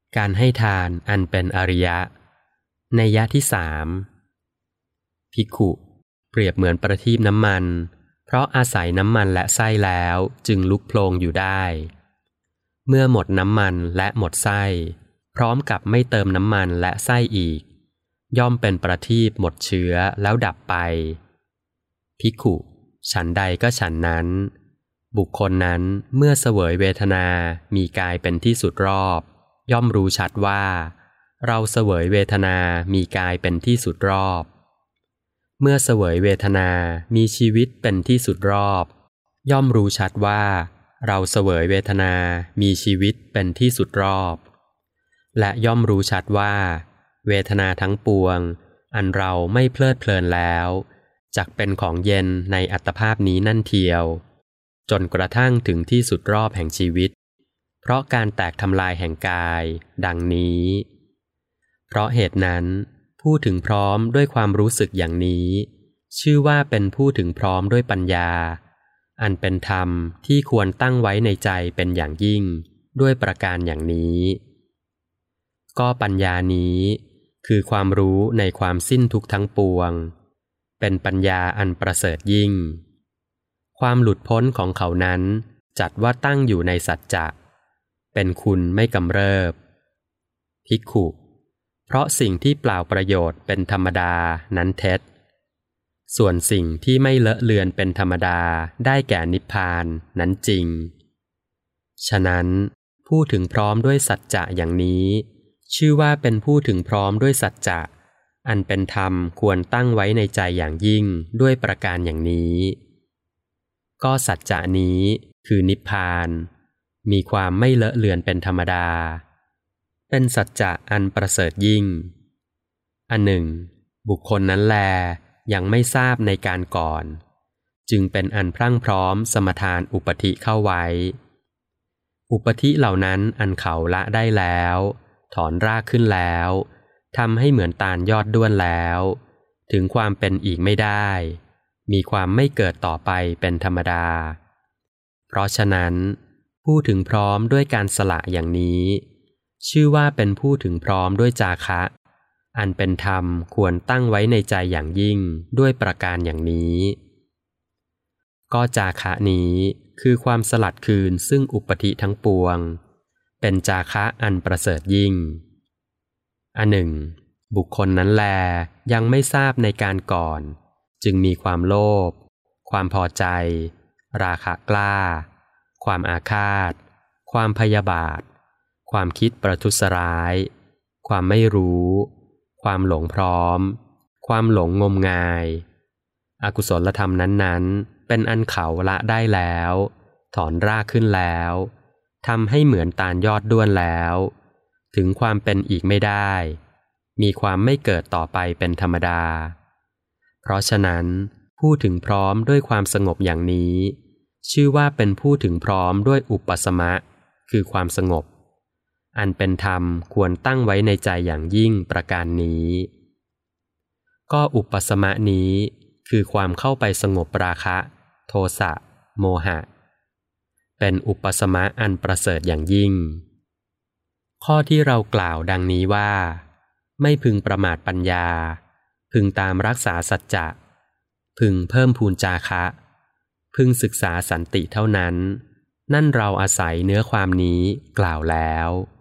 การให้ทานอันเป็นอริยะนัยยะที่สามภิกขุเปรียบเหมือนประทีปน้ำมันเพราะอาศัยน้ำมันและไส้แล้วจึงลุกโผลงอยู่ได้เมื่อหมดน้ำมันและหมดไส้พร้อมกับไม่เติมน้ำมันและไส้อีกย่อมเป็นประทีปหมดเชื้อแล้วดับไปภิกขุฉันใดก็ฉันนั้นบุคคลนั้นเมื่อเสวยเวทนามีกายเป็นที่สุดรอบย่อมรู้ชัดว่าเราเสวยเวทนามีกายเป็นที่สุดรอบเมื่อเสวยเวทนามีชีวิตเป็นที่สุดรอบย่อมรู้ชัดว่าเราเสวยเวทนามีชีวิตเป็นที่สุดรอบและย่อมรู้ชัดว่าเวทนาทั้งปวงอันเราไม่เพลิดเพลินแล้วจักเป็นของเย็นในอัตภาพนี้นั่นเทียวจนกระทั่งถึงที่สุดรอบแห่งชีวิตเพราะการแตกทำลายแห่งกายดังนี้เพราะเหตุนั้นผู้ถึงพร้อมด้วยความรู้สึกอย่างนี้ชื่อว่าเป็นผู้ถึงพร้อมด้วยปัญญาอันเป็นธรรมที่ควรตั้งไว้ในใจเป็นอย่างยิ่งด้วยประการอย่างนี้ก็ปัญญานี้คือความรู้ในความสิ้นทุกข์ทั้งปวงเป็นปัญญาอันประเสริฐยิ่งความหลุดพ้นของเขานั้นจัดว่าตั้งอยู่ในสัจจะเป็นคุณไม่กำเริบภิกขุเพราะสิ่งที่เปล่าประโยชน์เป็นธรรมดานั้นเท็จส่วนสิ่งที่ไม่เลอะเลือนเป็นธรรมดาได้แก่นิพพานนั้นจริงฉะนั้นผู้ถึงพร้อมด้วยสัจจะอย่างนี้ชื่อว่าเป็นผู้ถึงพร้อมด้วยสัจจะอันเป็นธรรมควรตั้งไว้ในใจอย่างยิ่งด้วยประการอย่างนี้ก็สัจจะนี้คือนิพพานมีความไม่เลอะเลือนเป็นธรรมดาเป็นสัจจะอันประเสริฐยิ่งอันหนึ่งบุคคลนั้นแลยังไม่ทราบในการก่อนจึงเป็นอันพรั่งพร้อมสมทานอุปธิเข้าไว้อุปธิเหล่านั้นอันเขาละได้แล้วถอนรากขึ้นแล้วทำให้เหมือนตาลยอดด้วนแล้วถึงความเป็นอีกไม่ได้มีความไม่เกิดต่อไปเป็นธรรมดาเพราะฉะนั้นผู้ถึงพร้อมด้วยการสละอย่างนี้ชื่อว่าเป็นผู้ถึงพร้อมด้วยจาคะอันเป็นธรรมควรตั้งไว้ในใจอย่างยิ่งด้วยประการอย่างนี้ก็จาคะนี้คือความสลัดคืนซึ่งอุปธิทั้งปวงเป็นจาคะอันประเสริฐยิ่งอันหนึ่งบุคคลนั้นแลยังไม่ทราบในการก่อนจึงมีความโลภความพอใจราคะกล้าความอาฆาตความพยาบาทความคิดประทุษร้ายความไม่รู้ความหลงพร้อมความหลงงมงายอกุศลธรรมนั้นๆเป็นอันเขาละได้แล้วถอนรากขึ้นแล้วทำให้เหมือนตาลยอดด้วนแล้วถึงความเป็นอีกไม่ได้มีความไม่เกิดต่อไปเป็นธรรมดาเพราะฉะนั้นผู้ถึงพร้อมด้วยความสงบอย่างนี้ชื่อว่าเป็นผู้ถึงพร้อมด้วยอุปสมะคือความสงบอันเป็นธรรมควรตั้งไว้ในใจอย่างยิ่งประการนี้ก็อุปสมะนี้คือความเข้าไปสงบราคะโทสะโมหะเป็นอุปสมะอันประเสริฐอย่างยิ่งข้อที่เรากล่าวดังนี้ว่าไม่พึงประมาทปัญญาพึงตามรักษาสัจจะพึงเพิ่มพูนจาคะพึงศึกษาสันติเท่านั้นนั่นเราอาศัยเนื้อความนี้กล่าวแล้ว